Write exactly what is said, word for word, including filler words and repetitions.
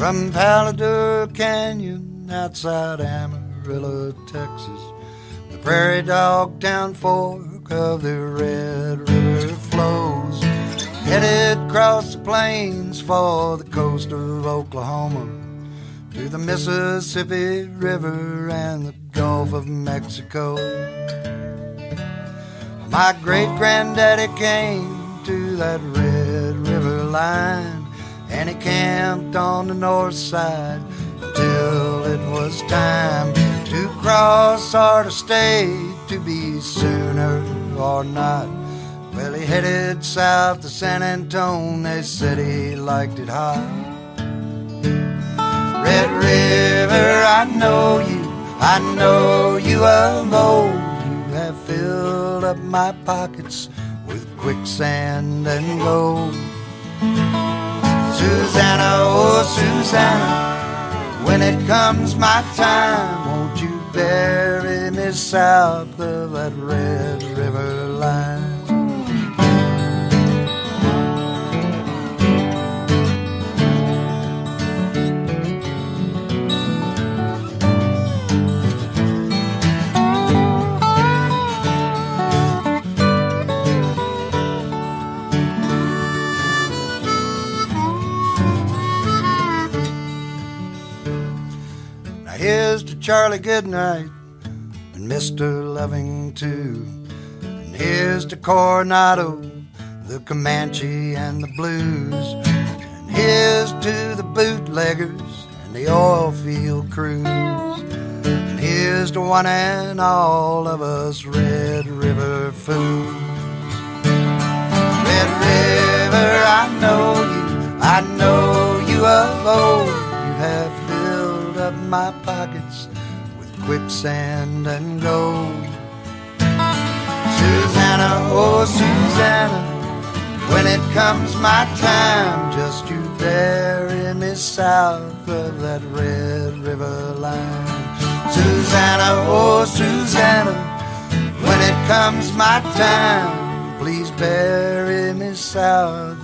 From Paladur Canyon outside Amarillo, Texas, the prairie dog down fork of the Red River flows, headed across the plains for the coast of Oklahoma, to the Mississippi River and the Gulf of Mexico. My great-granddaddy came to that Red River line, and he camped on the north side until it was time to cross or to stay, to be sooner or not. Well, he headed south to San Antone, they said he liked it hot. Red River, I know you, I know you of old. You have filled up my pockets with quicksand and gold. Susanna, oh Susanna, when it comes my time, won't you bury me south of that Red River line? Here's to Charlie Goodnight and Mister Loving too. And here's to Coronado, the Comanche and the blues. And here's to the bootleggers and the oil field crews. And here's to one and all of us Red River fools. Red River, I know you, I know you of old. You have filled up my pockets with quicksand and gold. Susanna, oh Susanna, when it comes my time, just you bury me south of that Red River line. Susanna, oh Susanna, when it comes my time, please bury me south